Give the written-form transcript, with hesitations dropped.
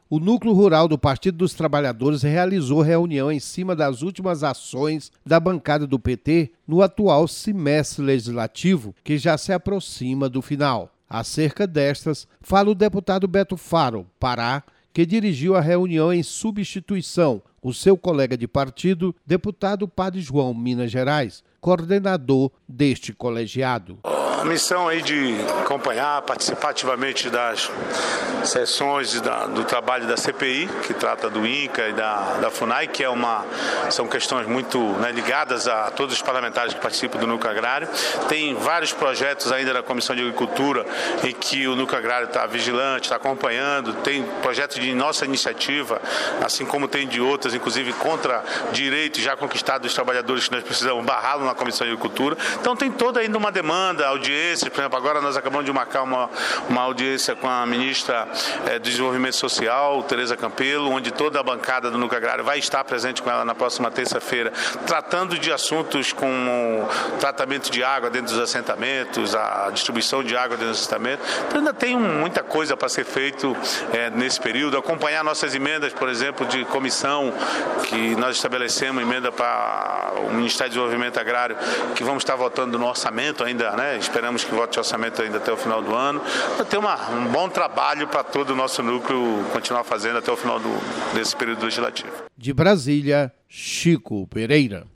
o Núcleo Rural do Partido dos Trabalhadores realizou reunião em cima das últimas ações da bancada do PT no atual semestre legislativo, que já se aproxima do final. Acerca destas, fala o deputado Beto Faro, Pará, que dirigiu a reunião em substituição, o seu colega de partido, deputado Padre João, Minas Gerais, coordenador deste colegiado. A missão aí de acompanhar, participar ativamente das sessões do trabalho da CPI, que trata do INCA e da FUNAI, que são questões muito ligadas a todos os parlamentares que participam do Núcleo Agrário. Tem vários projetos ainda da Comissão de Agricultura em que o Núcleo Agrário está vigilante, está acompanhando. Tem projetos de nossa iniciativa, assim como tem de outras, inclusive contra direitos já conquistados dos trabalhadores que nós precisamos barrá-lo na Comissão de Agricultura. Então tem toda ainda uma demanda, audiências. Por exemplo, agora nós acabamos de marcar uma audiência com a ministra do Desenvolvimento Social, Tereza Campelo, onde toda a bancada do Núcleo Agrário vai estar presente com ela na próxima terça-feira, tratando de assuntos como tratamento de água dentro dos assentamentos, a distribuição de água dentro dos assentamentos. Então ainda tem muita coisa para ser feito nesse período. Acompanhar nossas emendas, por exemplo, de comissão, que nós estabelecemos, emenda para o Ministério do Desenvolvimento Agrário, que vamos estar votando no orçamento ainda, Esperamos que vote o orçamento ainda até o final do ano. Vai ter um bom trabalho para todo o nosso núcleo continuar fazendo até o final desse período legislativo. De Brasília, Chico Pereira.